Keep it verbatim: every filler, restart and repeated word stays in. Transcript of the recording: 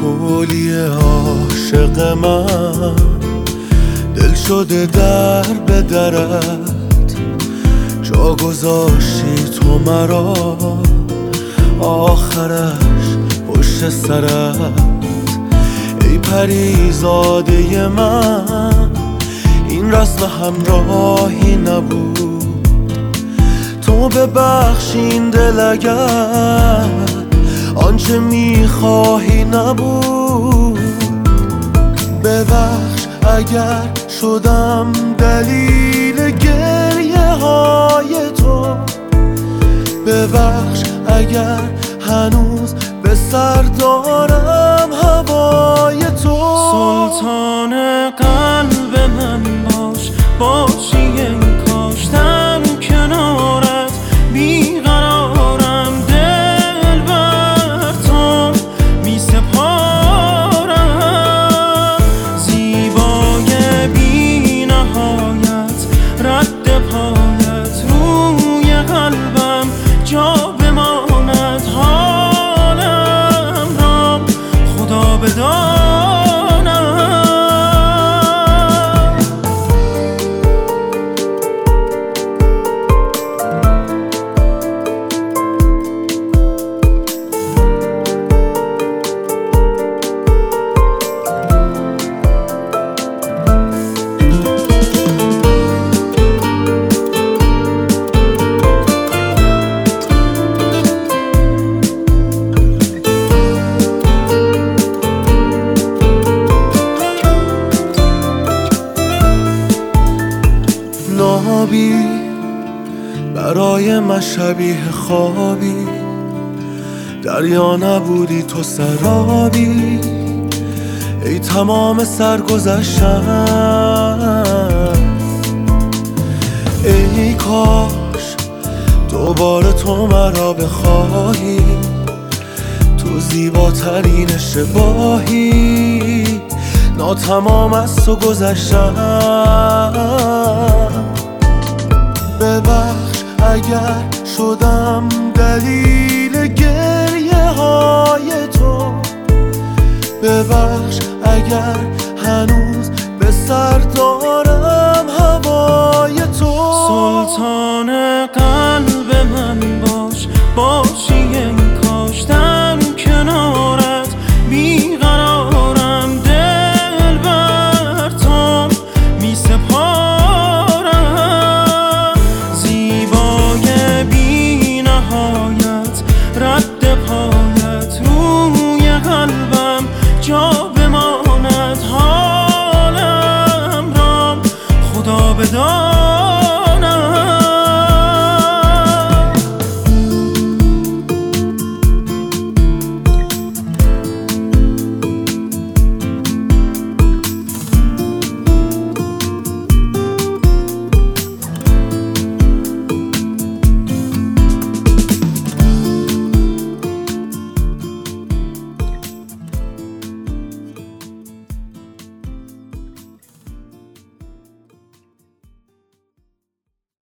گلی عاشق من، دل شده در به درت، جا گذاشتی تو مرا آخرش پشت سرت. ای پریزاده من، این رسم همراهی نبود، تو ببخشین دل اگر آنچه میخواهی نبود. ببخش اگر شدم دلیل گریه های تو، ببخش اگر هنوز به سر دارم هوای تو. سلطان قلب من باش، باشی ای کاش در کنارت بیقرارم، دل بر تو می سپارم. زیبای بی نهایت رد پایت روی قلبم جا بماند، حالم را خدا بداند. نابی برای من شبیه خوابی، دریا نبودی تو سرابی. ای تمام سرگذشتم، ای کاش دوباره تو مرا بخواهی، تو زیباترین اشتباهی، ناتمام از تو گذشتم. ببخش اگر شدم دلیل گریه های تو، ببخش اگر هنوز به سر دارم هوای تو. سلطان قلب من باش، باش